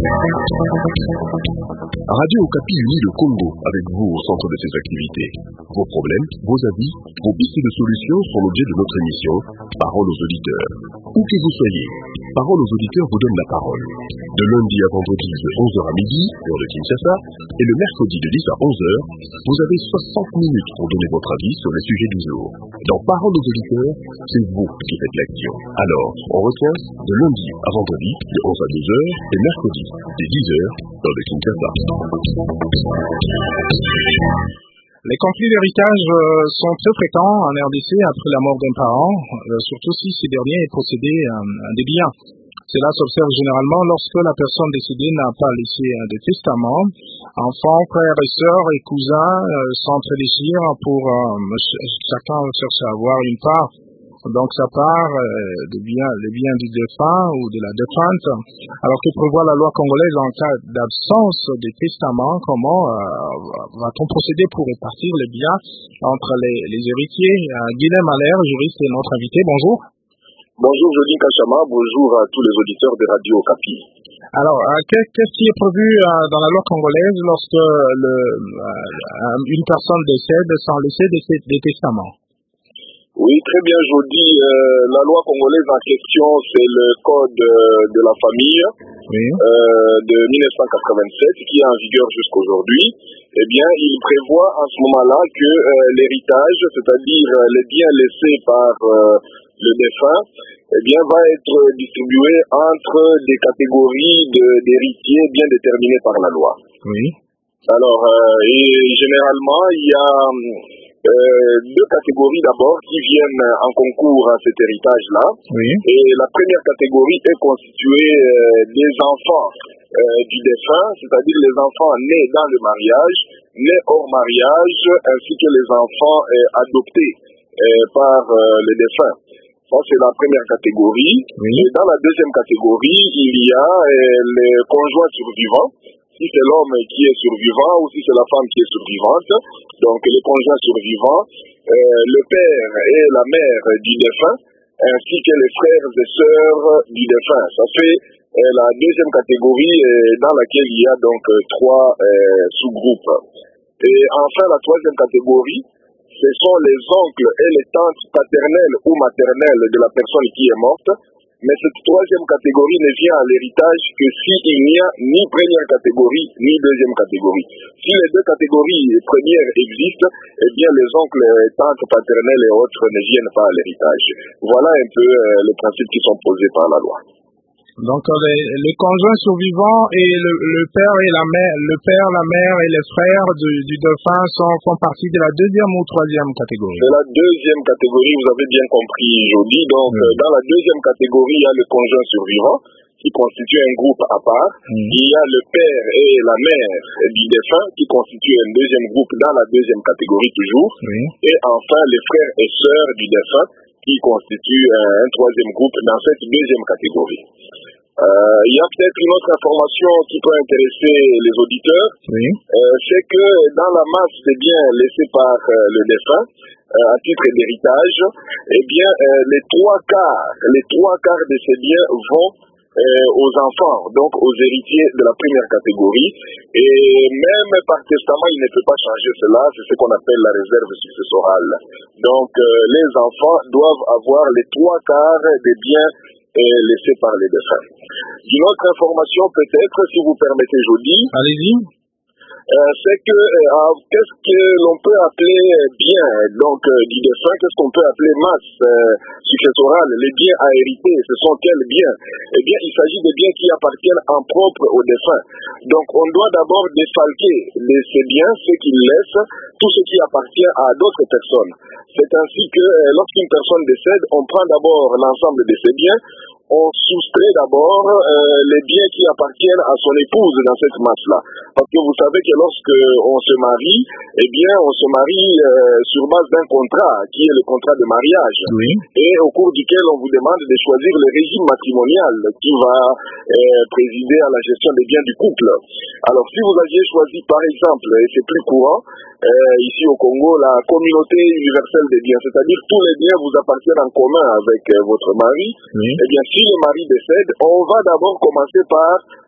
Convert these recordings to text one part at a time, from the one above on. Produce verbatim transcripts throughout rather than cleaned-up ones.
Radio Okapi unit le Congo avec vous au centre de ses activités. Vos problèmes, vos avis, vos pistes de solutions sont l'objet de notre émission Parole aux auditeurs. Où que vous soyez, Parole aux auditeurs vous donne la parole. De lundi à vendredi de onze heures à midi, heure de Kinshasa, et le mercredi de dix à onze heures, vous avez soixante minutes pour donner votre avis sur les sujets du jour. Dans Parole aux auditeurs, c'est vous qui faites l'action. Alors, on retient de lundi à vendredi de onze à douze heures et mercredi de dix heures, heure de Kinshasa. Les conflits d'héritage euh, sont très fréquents en R D C après la mort d'un parent, euh, surtout si ce dernier est possédé à, à des biens. Cela s'observe généralement lorsque la personne décédée n'a pas laissé euh, de testament. Enfants, frères et sœurs et cousins euh, s'entre-déchirent pour euh, ch- chacun cherche à avoir une part. Donc ça part euh, des biens, les biens du défunt ou de la défunte. Alors que prévoit la loi congolaise en cas d'absence de testament, comment euh, va-t-on procéder pour répartir les biens entre les, les héritiers? euh, Guilhem Allaire, juriste, est notre invité. Bonjour. Bonjour Jodine Kachama, bonjour à tous les auditeurs de Radio Okapi. Alors, euh, qu'est-ce qui est prévu euh, dans la loi congolaise lorsque le, euh, une personne décède sans laisser des, des testaments? Oui, très bien, je vous dis, euh, la loi congolaise en question, c'est le code euh, de la famille oui. euh, de dix-neuf cent quatre-vingt-sept qui est en vigueur jusqu'aujourd'hui. Eh bien, il prévoit à ce moment-là que euh, l'héritage, c'est-à-dire euh, les biens laissés par euh, le défunt, eh bien, va être distribué entre des catégories de, d'héritiers bien déterminées par la loi. Oui. Alors, euh, et généralement, il y a Euh, deux catégories d'abord qui viennent en concours à cet héritage-là. Oui. Et la première catégorie est constituée euh, des enfants euh, du défunt, c'est-à-dire les enfants nés dans le mariage, nés hors mariage, ainsi que les enfants euh, adoptés euh, par euh, le défunt. Ça, c'est la première catégorie. Oui. Et dans la deuxième catégorie, il y a euh, les conjoints survivants. Si c'est l'homme qui est survivant ou si c'est la femme qui est survivante, donc les conjoints survivants, euh, le père et la mère du défunt, ainsi que les frères et sœurs du défunt. Ça fait euh, la deuxième catégorie euh, dans laquelle il y a donc euh, trois euh, sous-groupes. Et enfin, la troisième catégorie, ce sont les oncles et les tantes paternelles ou maternelles de la personne qui est morte. Mais cette troisième catégorie ne vient à l'héritage que s'il n'y a ni première catégorie, ni deuxième catégorie. Si les deux catégories premières existent, eh bien les oncles, tantes paternelles et autres ne viennent pas à l'héritage. Voilà un peu euh, les principes qui sont posés par la loi. Donc les, les conjoints survivants et le, le père et la mère, le père, la mère et les frères du, du défunt sont, font partie de la deuxième ou troisième catégorie. C'est la deuxième catégorie, vous avez bien compris, Jody. Donc oui. euh, dans la deuxième catégorie, il y a le conjoint survivant qui constitue un groupe à part. Mm. Il y a le père et la mère du défunt qui constituent un deuxième groupe dans la deuxième catégorie toujours. Oui. Et enfin les frères et sœurs du défunt qui constituent un, un troisième groupe dans cette deuxième catégorie. Euh, il y a peut-être une autre information qui peut intéresser les auditeurs, oui. euh, c'est que dans la masse des biens laissés par euh, le défunt, euh, à titre d'héritage, eh bien, euh, les trois quarts, les trois quarts de ces biens vont euh, aux enfants, donc aux héritiers de la première catégorie, et même par testament, il ne peut pas changer cela, c'est ce qu'on appelle la réserve successorale. Donc, euh, les enfants doivent avoir les trois quarts des biens euh, laissés par les défunts. Une autre information peut-être, si vous permettez, Jody. Allez-y. Euh, c'est que euh, qu'est-ce que l'on peut appeler bien donc euh, du défunt, qu'est-ce qu'on peut appeler masse euh, successorale, les biens à hériter, ce sont quels biens? Eh bien, il s'agit des biens qui appartiennent en propre au défunt. Donc, on doit d'abord défalquer de ces biens, ce qu'il laisse, tout ce qui appartient à d'autres personnes. C'est ainsi que euh, lorsqu'une personne décède, on prend d'abord l'ensemble de ses biens, on soustrait d'abord euh, les biens qui appartiennent à son épouse dans cette masse-là. Parce que vous savez que lorsque on se marie, eh bien, on se marie euh, sur base d'un contrat, qui est le contrat de mariage. Oui. Et au cours duquel on vous demande de choisir le régime matrimonial qui va euh, présider à la gestion des biens du couple. Alors, si vous aviez choisi, par exemple, et c'est plus courant, euh, ici au Congo, la communauté universelle des biens, c'est-à-dire tous les biens vous appartiennent en commun avec euh, votre mari, oui. eh bien, si le mari décède, on va d'abord commencer par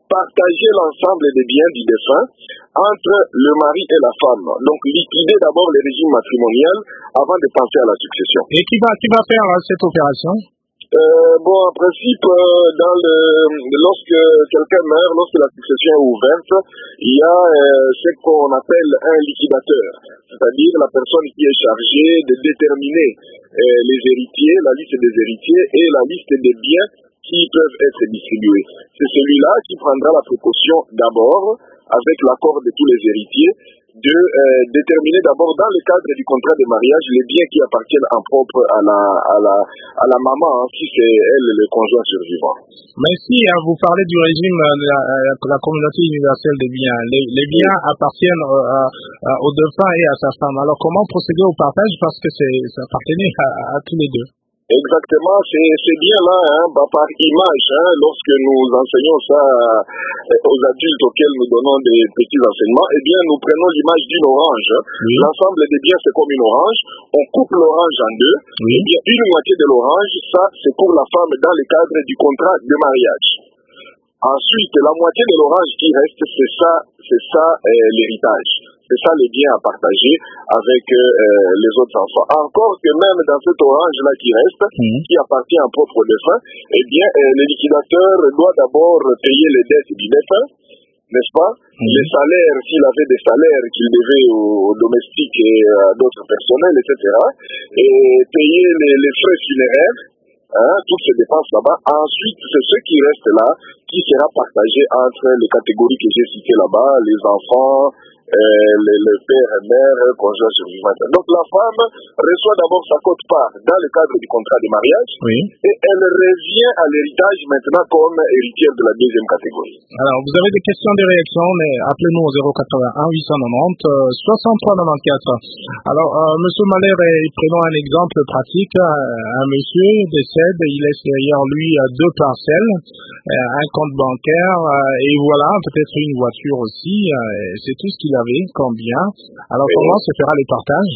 partager l'ensemble des biens du défunt entre le mari et la femme. Donc liquider d'abord le régime matrimonial avant de penser à la succession. Et qui va, qui va faire euh, cette opération? Euh, bon, en principe, euh, dans le, lorsque quelqu'un meurt, lorsque la succession est ouverte, il y a euh, ce qu'on appelle un liquidateur, c'est-à-dire la personne qui est chargée de déterminer euh, les héritiers, la liste des héritiers et la liste des biens qui peuvent être distribués. C'est celui-là qui prendra la précaution d'abord, avec l'accord de tous les héritiers, de euh, déterminer d'abord dans le cadre du contrat de mariage les biens qui appartiennent en propre à la, à la, à la maman, hein, si c'est elle le conjoint survivant. Mais si hein, vous parlez du régime de la, la communauté universelle des biens, les, les biens appartiennent euh, à, au défunt et à sa femme. Alors comment procéder au partage parce que c'est, ça appartenait à, à tous les deux? Exactement, c'est bien là, hein, bah, par image, hein, lorsque nous enseignons ça euh, aux adultes auxquels nous donnons des petits enseignements, eh bien nous prenons l'image d'une orange. Oui. L'ensemble des biens c'est comme une orange, on coupe l'orange en deux, oui. Eh bien une moitié de l'orange, ça c'est pour la femme dans le cadre du contrat de mariage. Ensuite, la moitié de l'orange qui reste, c'est ça, c'est ça euh, l'héritage. C'est ça les biens à partager avec euh, les autres enfants. Encore que même dans cette orange-là qui reste, mmh. qui appartient en propre au défunt, eh bien, euh, le liquidateur doit d'abord payer les dettes du défunt, n'est-ce pas? Mmh. Les salaires, s'il avait des salaires qu'il devait aux, aux domestiques et à d'autres personnels, et cetera. Et payer les, les frais funéraires, hein, toutes ces dépenses là-bas. Ensuite, c'est ce qui reste là, qui sera partagé entre les catégories que j'ai citées là-bas, les enfants, Euh, le, le père et mère, conjoint survivant. Donc la femme reçoit d'abord sa quote-part dans le cadre du contrat de mariage, oui. Et elle revient à l'héritage maintenant comme héritière de la deuxième catégorie. Alors vous avez des questions, des réactions, mais appelez-nous au zéro quatre-vingt-un huit cent quatre-vingt-dix soixante-trois quatre-vingt-quatorze. Alors euh, monsieur Malher, prenons un exemple pratique. Un monsieur décède, il laisse derrière lui deux parcelles, un compte bancaire et voilà, peut-être une voiture aussi. C'est tout ce qu'il avait comme bien. Alors oui. Comment se fera le partage?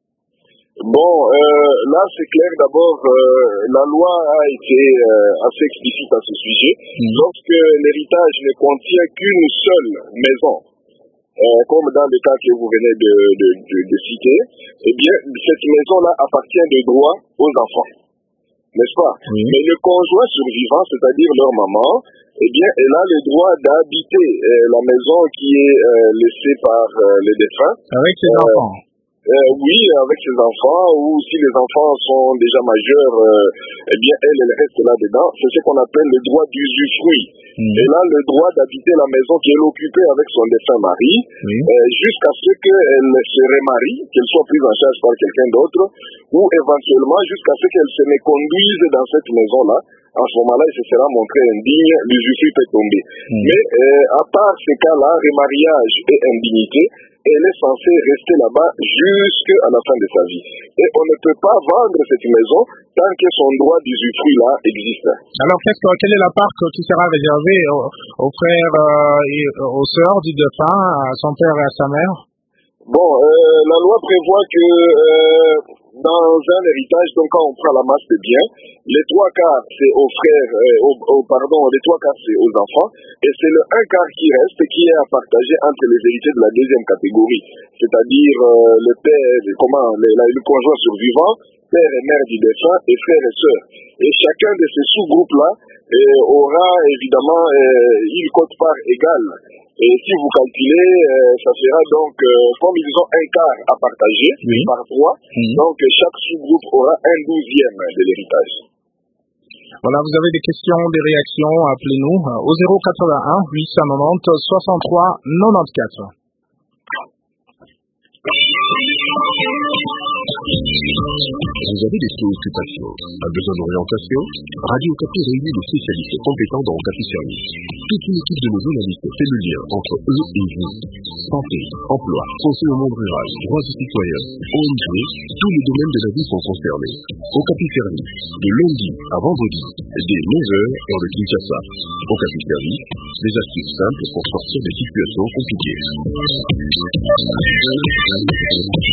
Bon, euh, là c'est clair d'abord, euh, la loi a été euh, assez explicite à ce sujet. Mmh. Lorsque l'héritage ne contient qu'une seule maison, euh, comme dans le cas que vous venez de, de, de, de citer, eh bien cette maison-là appartient de droit aux enfants, n'est-ce pas? Mmh. Mais le conjoint survivant, c'est-à-dire leur maman, eh bien elle a le droit d'habiter euh, la maison qui est euh, laissée par euh, les défunts. Avec ses euh, enfants. Euh, oui, avec ses enfants, ou si les enfants sont déjà majeurs, euh, eh bien, elle, elle reste là-dedans. C'est ce qu'on appelle le droit d'usufruit. Mmh. Elle a le droit d'habiter la maison qu'elle occupait avec son défunt mari, oui. euh, jusqu'à ce qu'elle se remarie, qu'elle soit prise en charge par quelqu'un d'autre, ou éventuellement jusqu'à ce qu'elle se méconduise dans cette maison-là. En ce moment-là, il se sera montré indigne, l'usufruit peut tomber. Mmh. Mais euh, à part ces cas-là, remariage et indignité, elle est censée rester là-bas jusqu'à la fin de sa vie. Et on ne peut pas vendre cette maison tant que son droit d'usufruit là existe. Alors, qu'est-ce que, quelle est la part qui sera réservée aux, aux frères euh, et aux sœurs du défunt, à son père et à sa mère? Bon, euh, la loi prévoit que euh, dans un héritage, donc quand on prend la masse des biens, les trois quarts c'est aux frères, euh, aux, aux, pardon, les trois quarts c'est aux enfants, et c'est le un quart qui reste qui est à partager entre les héritiers de la deuxième catégorie, c'est-à-dire euh, le père, comment, le, le conjoint survivant, père et mère du défunt et frères et sœurs. Et chacun de ces sous-groupes-là euh, aura évidemment euh, une quote-part égale. Et si vous calculez, euh, ça sera donc, euh, comme ils ont un quart à partager, oui. par trois, mmh. donc chaque sous-groupe aura un douzième de l'héritage. Voilà, vous avez des questions, des réactions, appelez-nous au zéro quatre-vingt-un huit cent quatre-vingt-dix soixante-trois quatre-vingt-quatorze. Vous avez des préoccupations, un besoin d'orientation? Radio Okapi réunit des spécialistes compétents dans Okapi Service. Toute une équipe de nos journalistes fait le lien entre eux et vous. Santé, emploi, conseil au monde rural, droits des citoyens, O N G, tous les domaines de la vie sont concernés. Okapi Service, de lundi à vendredi, dès neuf heures, heure de Kinshasa. Okapi Service, des astuces simples pour sortir des situations compliquées.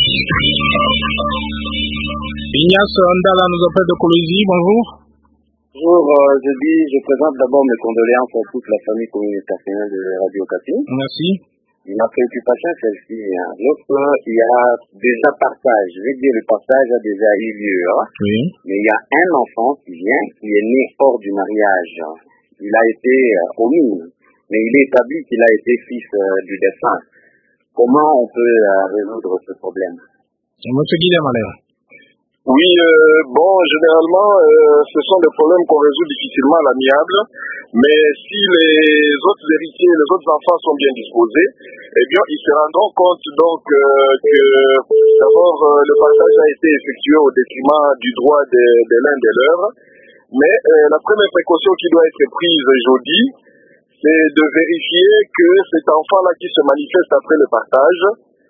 Ignace Ndala nous appelle de Colosie, bonjour. Bonjour, euh, je dis, je présente d'abord mes condoléances à toute la famille communicationnelle de Radio Okapi. Merci. Ma préoccupation est celle-ci. Hein. Lorsqu'il y a déjà partage, je veux dire le partage a déjà eu lieu, hein. Oui. Mais il y a un enfant qui vient, qui est né hors du mariage. Il a été euh, omis, mais il est établi qu'il a été fils euh, du défunt. Comment on peut euh, résoudre ce problème? Monsieur Guillaume Allaire. Oui, euh, bon, généralement, euh, ce sont des problèmes qu'on résout difficilement à l'amiable, mais si les autres héritiers, les autres enfants sont bien disposés, eh bien, ils se rendront compte donc euh, que d'abord euh, le partage a été effectué au détriment du droit de, de l'un des leurs, mais euh, la première précaution qui doit être prise aujourd'hui, c'est de vérifier que cet enfant-là qui se manifeste après le partage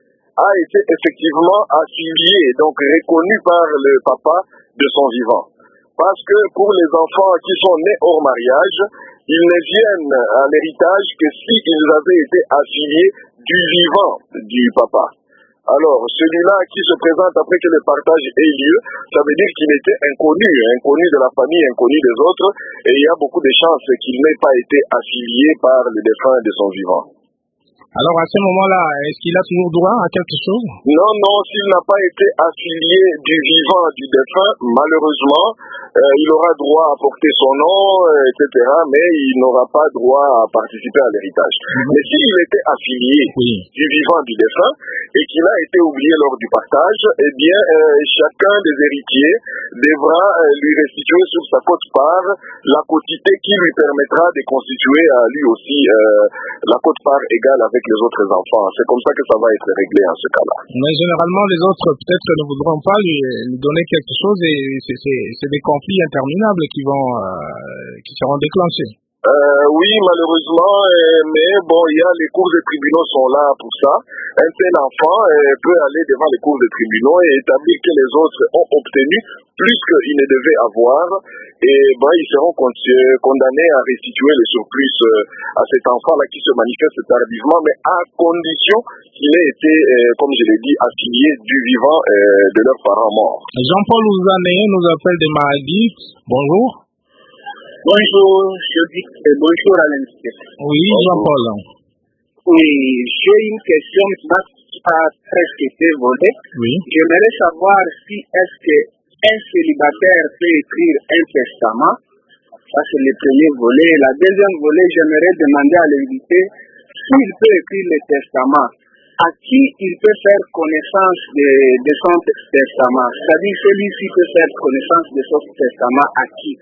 a été effectivement affilié, donc reconnu par le papa de son vivant. Parce que pour les enfants qui sont nés hors mariage, ils ne viennent à l'héritage que s'ils avaient été affiliés du vivant du papa. Alors, celui-là qui se présente après que le partage ait lieu, ça veut dire qu'il était inconnu, inconnu de la famille, inconnu des autres, et il y a beaucoup de chances qu'il n'ait pas été affilié par le défunt de son vivant. Alors, à ce moment-là, est-ce qu'il a toujours droit à quelque chose? Non, non, s'il n'a pas été affilié du vivant du défunt, malheureusement, euh, il aura droit à porter son nom, euh, et cetera, mais il n'aura pas droit à participer à l'héritage. Mm-hmm. Mais s'il était affilié oui. du vivant du défunt et qu'il a été oublié lors du partage, eh bien, euh, chacun des héritiers devra euh, lui restituer sur sa quote-part la quotité qui lui permettra de constituer à lui aussi euh, la quote-part égale avec les autres enfants. C'est comme ça que ça va être réglé en ce cas-là. Mais généralement, les autres peut-être ne voudront pas lui, lui donner quelque chose et c'est, c'est, c'est des conflits interminables qui vont, euh, qui seront déclenchés. Euh, oui, malheureusement, euh, mais bon, il y a les cours de tribunaux sont là pour ça. Un tel enfant euh, peut aller devant les cours de tribunaux et établir que les autres ont obtenu plus qu'ils ne devaient avoir, et ben, ils seront condamnés à restituer le surplus euh, à cet enfant-là qui se manifeste tardivement, mais à condition qu'il ait été, euh, comme je l'ai dit, affilié du vivant euh, de leurs parents morts. Jean-Paul Ouzané nous appelle de Maradi. Bonjour. Bonjour, je dis bonjour à l'invité. Oui, Jean-Paul. Oui, j'ai une question qui n'a pas presque été volée. Oui. J'aimerais savoir si est-ce qu'un célibataire peut écrire un testament. Ça, c'est le premier volet. La deuxième volet, j'aimerais demander à l'invité s'il peut écrire le testament. À qui il peut faire connaissance de, de son testament. C'est-à-dire celui-ci peut faire connaissance de son testament à qui?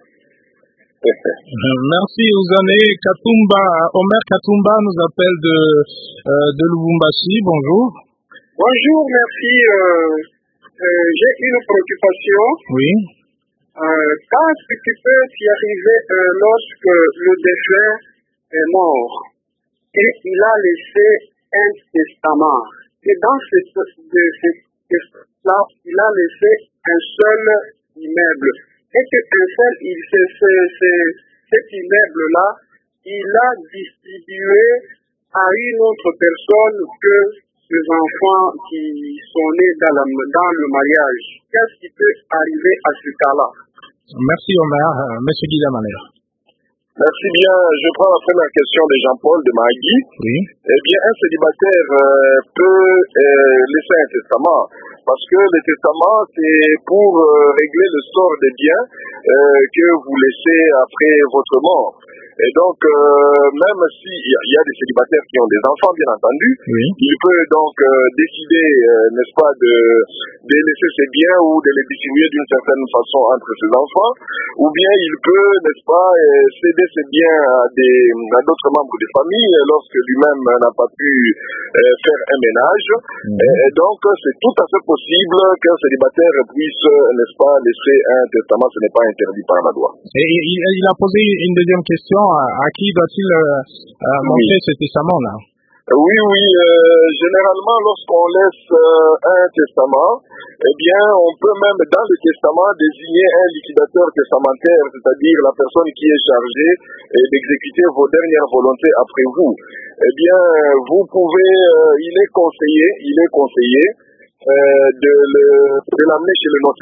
Merci Ouzané. Katumba, Omer Katumba nous appelle de, euh, de Lubumbashi. Bonjour. Bonjour, merci. Euh, euh, j'ai une préoccupation. Oui. Euh, qu'est-ce qui peut s'y arriver euh, lorsque le défunt est mort et il a laissé un testament. Et dans ce testament-là, il a laissé un seul immeuble. Et que un seul, il, ce, ce, ce, cet immeuble-là, il a distribué à une autre personne que les enfants qui sont nés dans, la, dans le mariage. Qu'est-ce qui peut arriver à ce cas-là? Merci Omer. Euh, Monsieur Guillaume Allaire. Merci bien. Je prends la première question de Jean-Paul de Maragui. Oui. Eh bien, un célibataire euh, peut euh, laisser un testament. Parce que le testament, c'est pour euh, régler le sort des biens euh, que vous laissez après votre mort. Et donc, euh, même s'il y, y a des célibataires qui ont des enfants, bien entendu, oui. il peut donc euh, décider, euh, n'est-ce pas, de, de laisser ses biens ou de les distribuer d'une certaine façon entre ses enfants, ou bien il peut, n'est-ce pas, euh, céder ses biens à, des, à d'autres membres de famille lorsque lui-même n'a pas pu euh, faire un ménage. Mm-hmm. Et, et donc, c'est tout à fait possible qu'un célibataire puisse, n'est-ce pas, laisser un testament. Ce n'est pas interdit par la loi. Et il, il a posé une deuxième question. À qui doit-il euh, euh, montrer oui. ce testament-là? Oui, oui. Euh, généralement, lorsqu'on laisse euh, un testament, eh bien, on peut même dans le testament désigner un liquidateur testamentaire, c'est-à-dire la personne qui est chargée eh, d'exécuter vos dernières volontés après vous. Eh bien, vous pouvez, euh, il est conseillé, il est conseillé euh, de, le, de l'amener chez le notaire.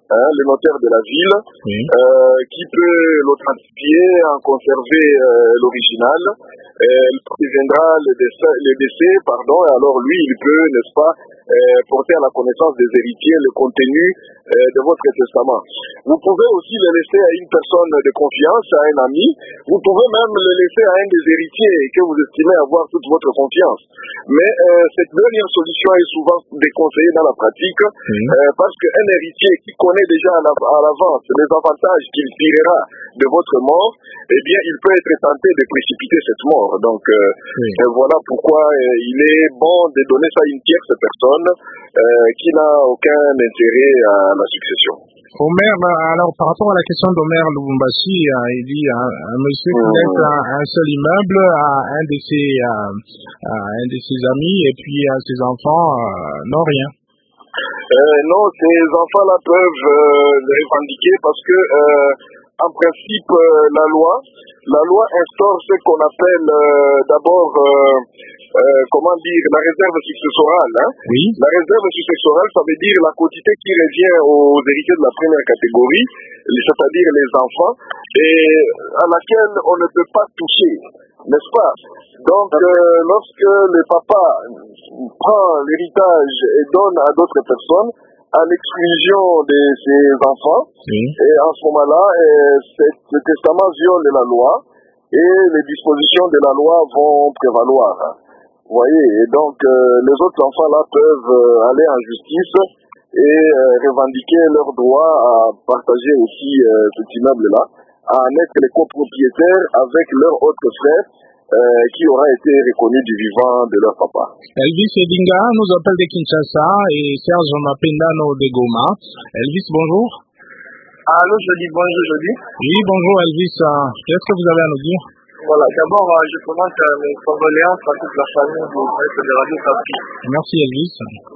hein, le notaire de la ville, Oui. euh, qui peut l'authentifier, en conserver euh, l'original. Elle préviendra le décès, le décès, pardon, et alors lui, il peut, n'est-ce pas, euh, porter à la connaissance des héritiers le contenu euh, de votre testament. Vous pouvez aussi le laisser à une personne de confiance, à un ami. Vous pouvez même le laisser à un des héritiers que vous estimez avoir toute votre confiance. Mais euh, cette dernière solution est souvent déconseillée dans la pratique, Oui. euh, parce qu'un héritier qui connaît déjà à la- à l'avance les avantages qu'il tirera de votre mort, eh bien, il peut être tenté de précipiter cette mort. Donc, euh, Oui. euh, voilà pourquoi euh, il est bon de donner ça à une tierce personne euh, qui n'a aucun intérêt à la succession. Omer, alors par rapport à la question d'Omer Lubumbashi, euh, il dit un, un monsieur qui Mmh. laisse un, un seul immeuble à un de ses, euh, à un de ses amis et puis à ses enfants euh, n'ont rien. Euh, non, ces enfants-là peuvent euh, le revendiquer parce que, euh, en principe, euh, la loi, la loi instaure ce qu'on appelle euh, d'abord, euh, euh, comment dire, la réserve successorale. Hein. Oui. La réserve successorale, ça veut dire la quantité qui revient aux héritiers de la première catégorie, c'est-à-dire les enfants, et à laquelle on ne peut pas toucher, n'est-ce pas? Donc, euh, lorsque le papa prend l'héritage et donne à d'autres personnes, à l'exclusion de ses enfants, Oui. et en ce moment-là, euh, cet- ce testament viole la loi, et les dispositions de la loi vont prévaloir. Vous voyez, et donc euh, les autres enfants-là peuvent euh, aller en justice et euh, revendiquer leur droit à partager aussi euh, cet immeuble-là, à en être les copropriétaires avec leurs autres frères euh, qui aura été reconnu du vivant de leur papa. Elvis Edinga nous appelle de Kinshasa et Serge Mapendano de Goma. Elvis, bonjour. Allô, je dis bonjour, je dis. Oui, bonjour Elvis. Euh, Qu'est-ce que vous avez à nous dire? Voilà, d'abord, euh, je commence euh, mes condoléances à toute la famille du maître de Radio Capi. Merci Elvis.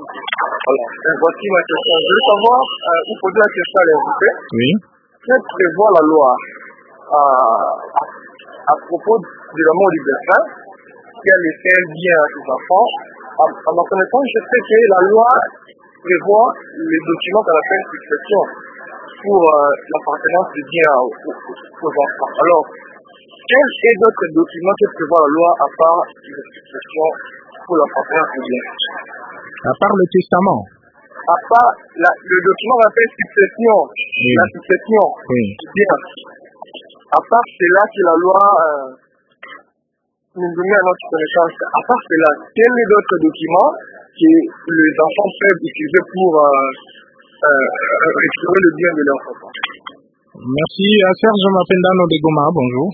Voilà. Et voici ma question. Je veux savoir, euh, vous posez la question à l'invité. Oui. Que prévoit la loi euh, à, à propos de la mort du défunt qui a laissé un bien à ses enfants? À, à ma connaissance, je sais que la loi prévoit les documents qu'on appelle succession pour euh, l'appartenance du bien aux, aux, aux enfants. Alors, quels est d'autres documents que prévoit la loi à part les successions pour l'appartenance du bien? À part le testament. À part la, le document qu'on appelle succession, Oui. la succession Oui. du bien. À part cela que la loi euh, nous donne à notre connaissance, à part cela, quels sont d'autres documents que les enfants peuvent utiliser pour euh, euh, récupérer le bien de leur papa? Merci. À Serge Mapendano de Goma, bonjour.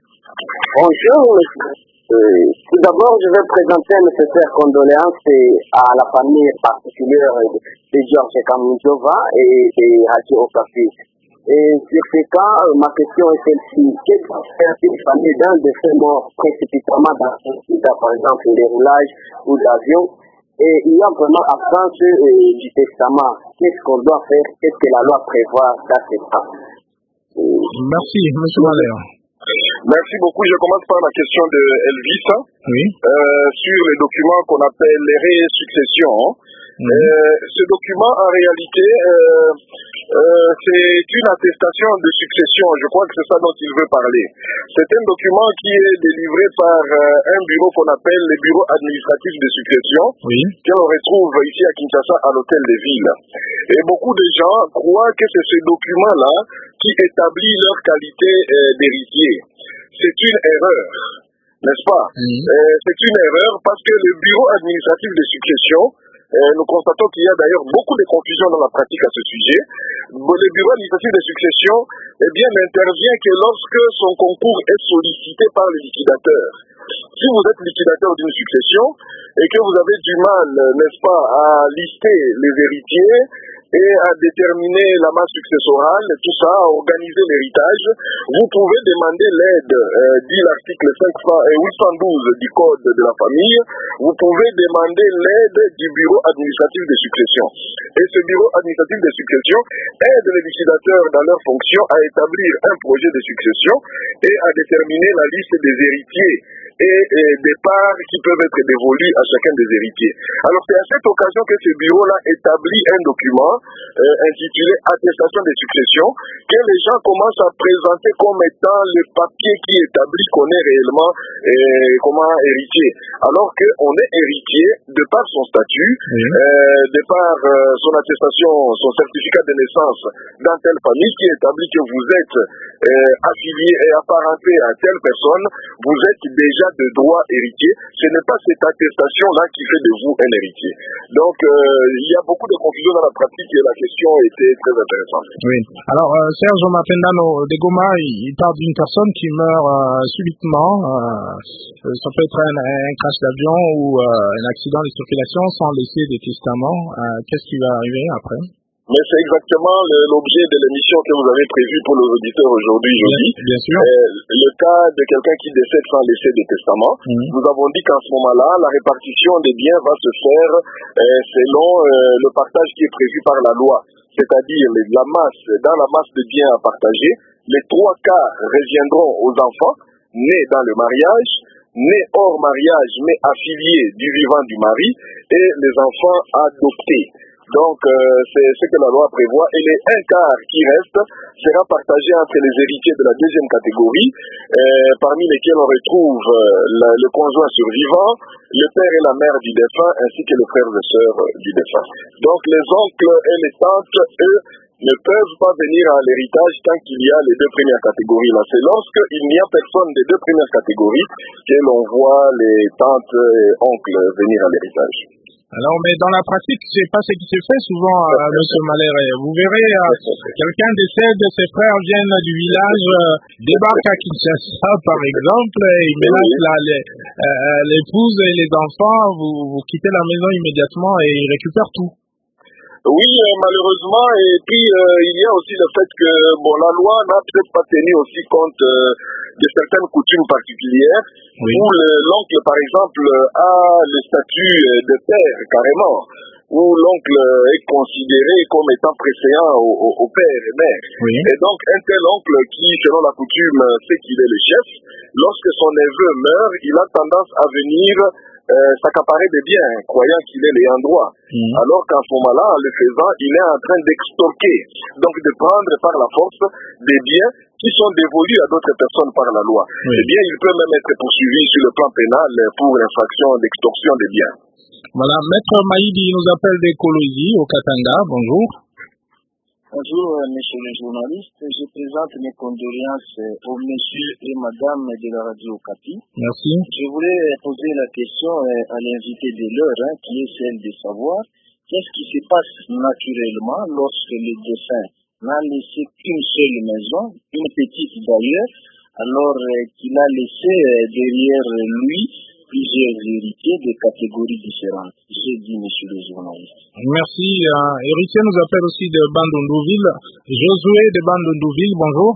Bonjour, monsieur. Euh, tout d'abord, je vais présenter mes sincères condoléances à la famille particulière de Georges Kamujova et de Radio Okapi. Et sur ce cas, ma question est celle-ci. Qu'est-ce que faire une famille d'un de ces morts précipitamment dans un accident, par exemple, des roulages ou d'avion? Et il y a vraiment absence euh, du testament. Qu'est-ce qu'on doit faire? Qu'est-ce que la loi prévoit dans ce cas? Euh, Merci, monsieur Malher. Merci beaucoup. Je commence par la question de Elvis Oui. euh, sur les documents qu'on appelle les ré-successions. Mhm. Euh, ce document, en réalité, euh, euh, c'est une attestation de succession. Je crois que c'est ça dont il veut parler. C'est un document qui est délivré par euh, un bureau qu'on appelle le bureau administratif de succession, Oui. que l'on retrouve ici à Kinshasa à l'hôtel de ville. Et beaucoup de gens croient que c'est ce document-là qui établit leur qualité euh, d'héritier. C'est une erreur, n'est-ce pas? Mhm. Euh, c'est une erreur parce que le bureau administratif de succession, euh, nous constatons qu'il y a d'ailleurs beaucoup de confusion dans la pratique à ce sujet. Bon, le bureau administratif de succession, eh bien, n'intervient que lorsque son concours est sollicité par le liquidateur. Si vous êtes liquidateur d'une succession et que vous avez du mal, n'est-ce pas, à lister les héritiers et à déterminer la masse successorale, tout ça, à organiser l'héritage, vous pouvez demander l'aide, euh, dit l'article cinq cent, euh, huit cent douze du Code de la famille, vous pouvez demander l'aide du bureau administratif de succession. Et ce bureau administratif de succession aide les liquidateurs dans leur fonction à établir un projet de succession et à déterminer la liste des héritiers et, et des parts qui peuvent être dévolues à chacun des héritiers. Alors c'est à cette occasion que ce bureau-là établit un document euh, intitulé Attestation des successions, que les gens commencent à présenter comme étant le papier qui établit qu'on est réellement euh, comment héritier. Alors qu'on est héritier de par son statut, oui. euh, de par euh, son attestation, son certificat de naissance dans telle famille qui établit que vous êtes euh, affilié et apparenté à telle personne, vous êtes déjà de droit héritier. Ce n'est pas cette attestation-là qui fait de vous un héritier. Donc, euh, il y a beaucoup de confusion dans la pratique et la question était très intéressante. Oui. Alors, euh, Serge Mapendano de Goma, il parle d'une personne qui meurt euh, subitement. Euh, ça peut être un, un crash d'avion ou euh, un accident de circulation sans laisser de testament. Euh, qu'est-ce qui va arriver après? Mais c'est exactement l'objet de l'émission que vous avez prévue pour les auditeurs aujourd'hui, jeudi. Bien, bien sûr. Euh, le cas de quelqu'un qui décède sans laisser de testament. Mmh. Nous avons dit qu'en ce moment-là, la répartition des biens va se faire euh, selon euh, le partage qui est prévu par la loi. C'est-à-dire la masse, dans la masse de biens à partager, les trois quarts reviendront aux enfants nés dans le mariage, nés hors mariage mais affiliés du vivant du mari, et les enfants adoptés. Donc, euh, c'est ce que la loi prévoit. Et les un quart qui reste sera partagé entre les héritiers de la deuxième catégorie, euh, parmi lesquels on retrouve euh, le, le conjoint survivant, le père et la mère du défunt, ainsi que les frères et sœurs du défunt. Donc, les oncles et les tantes, eux, ne peuvent pas venir à l'héritage tant qu'il y a les deux premières catégories. Là, c'est lorsqu'il n'y a personne des deux premières catégories que l'on voit les tantes et oncles venir à l'héritage. Alors, mais dans la pratique, c'est pas ce qui se fait souvent, euh, Monsieur Malherbe. Vous verrez, euh, quelqu'un décède, ses frères viennent du village, euh, débarquent à Kinshasa, par exemple, et ils mélangent la, les, euh, l'épouse et les enfants, vous, vous quittez la maison immédiatement et ils récupèrent tout. Oui, euh, malheureusement, et puis euh, il y a aussi le fait que bon, la loi n'a peut-être pas tenu aussi compte euh, de certaines coutumes particulières, oui. Où l'oncle, par exemple, a le statut de père, carrément, où l'oncle est considéré comme étant précédent au, au, au père et mère. Oui. Et donc, un tel oncle qui, selon la coutume, sait qu'il est le chef, lorsque son neveu meurt, il a tendance à venir Euh, s'accaparer des biens, croyant qu'il est l'ayant droit. Mmh. Alors qu'en ce moment-là, en le faisant, il est en train d'extorquer, donc de prendre par la force des biens qui sont dévolus à d'autres personnes par la loi. Mmh. Eh bien, il peut même être poursuivi sur le plan pénal pour infraction d'extorsion des biens. Voilà, Maître Maïdi nous appelle d'Écologie au Katanga. Bonjour. Bonjour, monsieur le journaliste. Je présente mes condoléances au monsieur et madame de la radio Okapi. Merci. Je voulais poser la question à l'invité de l'heure, hein, qui est celle de savoir qu'est-ce qui se passe naturellement lorsque le défunt n'a laissé qu'une seule maison, une petite d'ailleurs, alors qu'il a laissé derrière lui plusieurs héritiers de catégories différentes. J'ai dit, monsieur le journaliste. Merci. Euh, héritier nous appelle aussi de Bandundouville. Josué de Bandundouville, bonjour.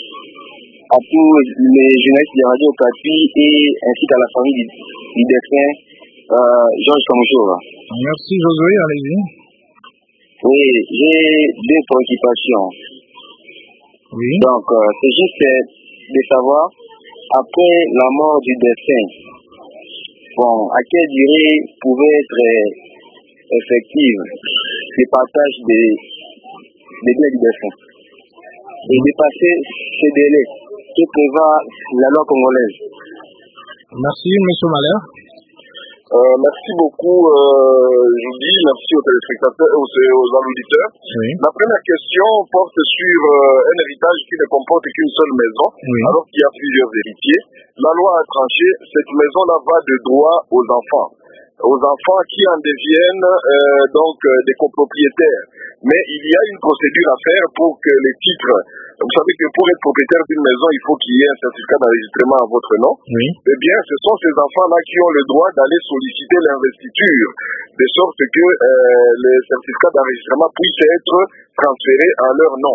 À tous les journalistes de Radio Okapi et ainsi qu'à la famille du, du défunt euh, Georges Kamoujou. Merci Josué, allez-y. Oui, j'ai deux préoccupations. Oui. Donc, euh, c'est juste de savoir, après la mort du défunt, bon, à quelle durée pouvait être euh, effective le partage des, des biens du défunt et dépasser ces délais que prévoit la loi congolaise. Merci, M. Malherbe. Euh, merci beaucoup, euh, je vous dis, merci aux téléspectateurs et aux, aux auditeurs. Oui. La première question porte sur euh, un héritage qui ne comporte qu'une seule maison, oui. Alors qu'il y a plusieurs héritiers. La loi a tranché, cette maison-là va de droit aux enfants, aux enfants qui en deviennent euh, donc euh, des copropriétaires. Mais il y a une procédure à faire pour que les titres, vous savez que pour être propriétaire d'une maison, il faut qu'il y ait un certificat d'enregistrement à votre nom. Oui. Eh bien, ce sont ces enfants-là qui ont le droit d'aller solliciter l'investiture, de sorte que euh, les certificats d'enregistrement puissent être transférés à leur nom.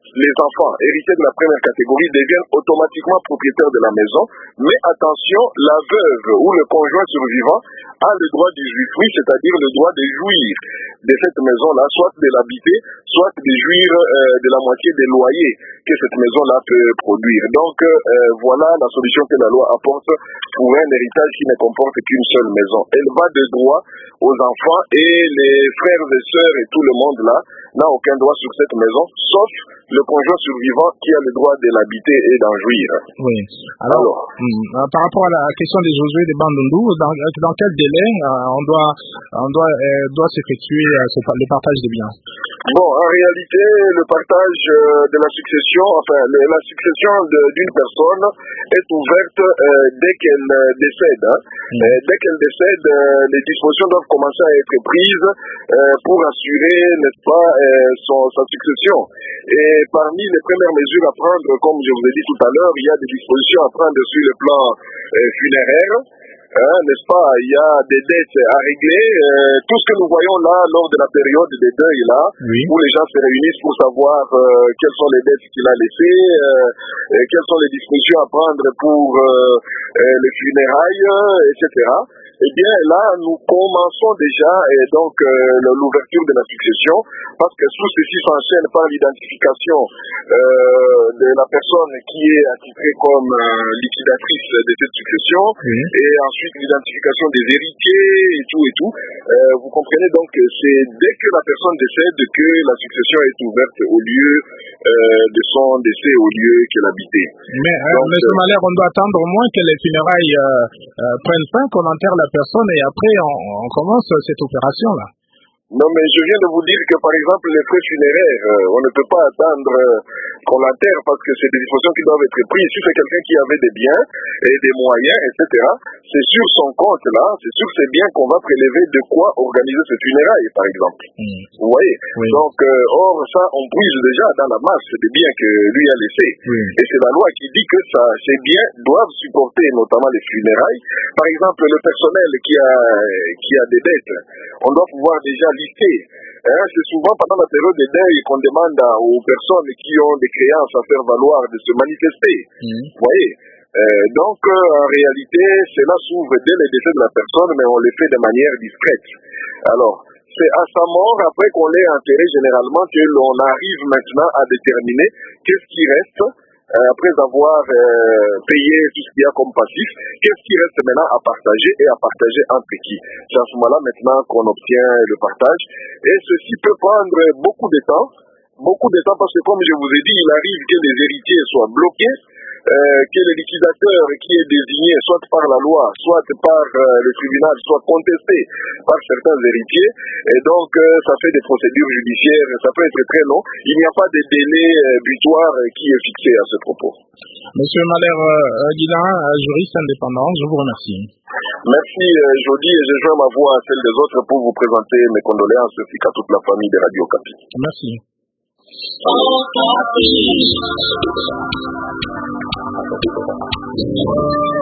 les enfants héritiers de la première catégorie deviennent automatiquement propriétaires de la maison, mais attention, la veuve ou le conjoint survivant a le droit d'usufruit, c'est-à-dire le droit de jouir de cette maison-là, soit de l'habiter, soit de jouir euh, de la moitié des loyers que cette maison-là peut produire. Donc euh, voilà la solution que la loi apporte pour un héritage qui ne comporte qu'une seule maison. Elle va de droit aux enfants et les frères et sœurs et tout le monde là n'a aucun droit sur cette maison, sauf le conjoint survivant qui a le droit de l'habiter et d'en jouir. Oui. Alors, Alors euh, par rapport à la question des Josué de Bandundu, dans, dans quel délai euh, on doit, on doit, euh, doit s'effectuer euh, le partage des biens? Bon, en réalité, le partage euh, de la succession, enfin, le, la succession d'une personne est ouverte euh, dès qu'elle euh, décède. Hein. Mmh. Euh, dès qu'elle décède, euh, les dispositions doivent commencer à être prises euh, pour assurer, n'est-ce pas, euh, son, sa succession. Et parmi les premières mesures à prendre, comme je vous ai dit tout à l'heure, il y a des dispositions à prendre sur le plan euh, funéraire. Hein, n'est-ce pas, il y a des dettes à régler, euh, tout ce que nous voyons là lors de la période des deuils là, oui. où les gens se réunissent pour savoir euh, quelles sont les dettes qu'il a laissées, euh, et quelles sont les dispositions à prendre pour euh, euh, les funérailles, et cetera. Eh bien là, nous commençons déjà et donc euh, l'ouverture de la succession, parce que tout ceci s'enchaîne par l'identification euh, de la personne qui est attitrée comme euh, liquidatrice de cette succession, oui. et ensuite l'identification des héritiers et tout et tout. Euh, vous comprenez donc que c'est dès que la personne décède que la succession est ouverte au lieu euh, de son décès, au lieu qu'elle habitait. Mais euh, M. Mahler, on doit attendre au moins que les funérailles euh, euh, prennent fin, qu'on enterre la personne et après on, on commence cette opération-là. Non, mais je viens de vous dire que, par exemple, les frais funéraires, euh, on ne peut pas attendre euh, qu'on l'enterre parce que c'est des dispositions qui doivent être prises. Si c'est quelqu'un qui avait des biens et des moyens, et cetera, c'est sur son compte, là, c'est sur ses biens qu'on va prélever de quoi organiser ce funérailles, par exemple. Mmh. Vous voyez oui. Donc, euh, or, ça, on puise déjà dans la masse des biens que lui a laissés. Mmh. Et c'est la loi qui dit que ça, ces biens doivent supporter notamment les funérailles. Par exemple, le personnel qui a, qui a des dettes, on doit pouvoir déjà lister. Hein, c'est souvent pendant la période de deuil qu'on demande aux personnes qui ont des créances à faire valoir de se manifester. Mmh. Vous voyez euh, donc, euh, en réalité, cela s'ouvre dès le décès de la personne, mais on le fait de manière discrète. Alors, c'est à sa mort, après qu'on l'ait enterré généralement, que l'on arrive maintenant à déterminer qu'est-ce qui reste, euh, après avoir euh, payé tout ce qu'il y a comme passif, qu'est-ce qui reste maintenant à partager et à partager entre qui. C'est à ce moment-là maintenant qu'on obtient le partage. Et ceci peut prendre beaucoup de temps, beaucoup de temps parce que comme je vous ai dit, il arrive que les héritiers soient bloqués, Euh, que le liquidateur qui est désigné soit par la loi, soit par euh, le tribunal, soit contesté par certains héritiers, et donc euh, ça fait des procédures judiciaires, ça peut être très long. Il n'y a pas de délai euh, butoir euh, qui est fixé à ce propos. Monsieur Mahler euh, Guilain, juriste indépendant, je vous remercie. Merci euh, Jody, et je joins ma voix à celle des autres pour vous présenter mes condoléances ainsi qu'à toute la famille de Radio Okapi. Merci. Okapi.